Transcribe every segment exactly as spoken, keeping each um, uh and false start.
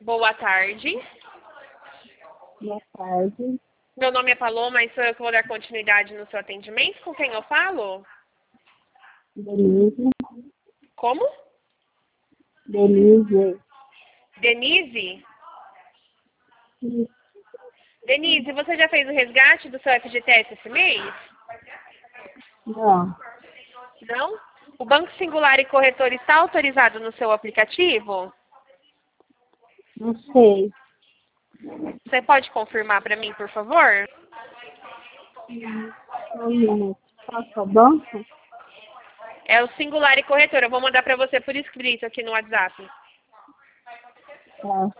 Boa tarde. Boa tarde. Meu nome é Paloma e sou eu que vou dar continuidade no seu atendimento. Com quem eu falo? Denise. Como? Denise. Denise? Isso. Denise, você já fez o resgate do seu F G T S esse mês? Não. Não? O Banco Singular e Corretor está autorizado no seu aplicativo? Não sei. Você pode confirmar para mim, por favor? Um minuto. Qual que é o banco? É o Singular e Corretor. Eu vou mandar para você por escrito aqui no WhatsApp. Tá.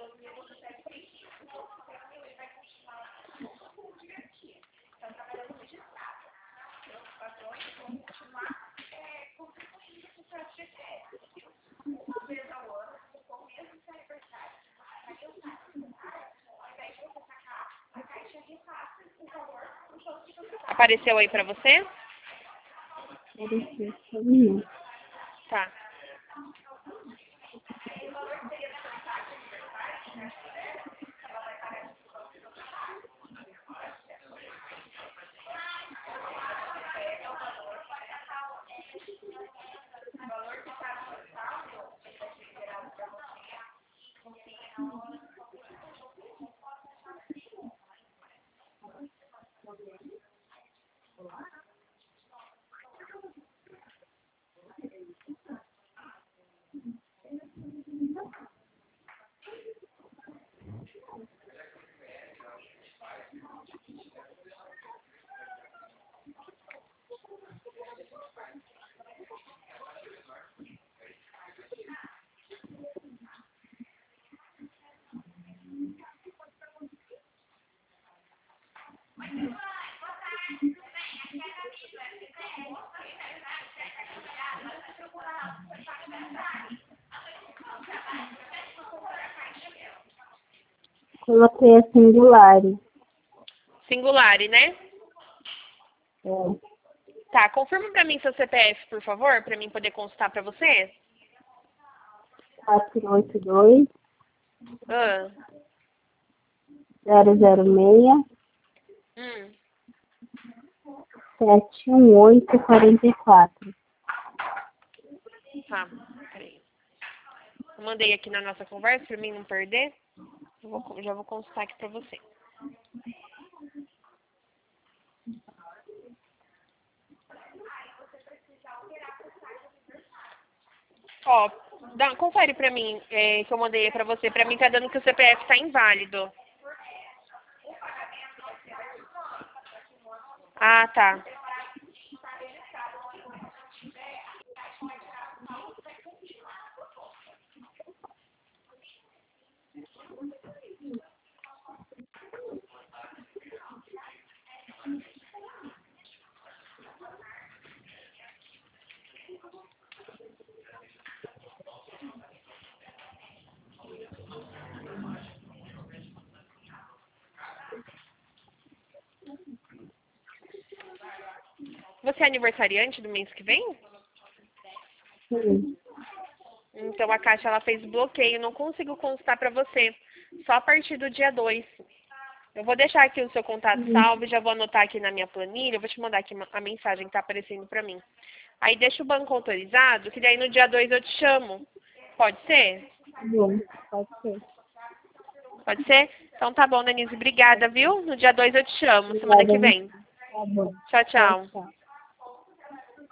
Apareceu aí para você? Apareceu. Um minuto. Tá. Coloquei a singular. Singular, né? É. Tá, confirma para mim seu C P F, por favor, para mim poder consultar para você. quatro oito dois, Ah. zero zero seis, Hum. sete um oito quatro quatro. Tá, peraí. Eu mandei aqui na nossa conversa para mim não perder. Eu vou, já vou consultar aqui para você. Ó, dá, confere para mim é, que eu mandei para você. Para mim tá dando que o C P F tá inválido. Ah, tá. Você é aniversariante do mês que vem? Sim. Então a Caixa ela fez bloqueio, não consigo consultar para você. Só a partir do dia dois. Eu vou deixar aqui o seu contato Sim. salvo, já vou anotar aqui na minha planilha, eu vou te mandar aqui a mensagem que está aparecendo para mim. Aí deixa o banco autorizado, que daí no dia dois eu te chamo. Pode ser? Tá bom. Pode ser. Pode ser? Então tá bom, Denise. Obrigada, viu? No dia dois eu te chamo, semana Obrigada. que vem. Tá bom. Tchau, Tchau, tchau. tchau.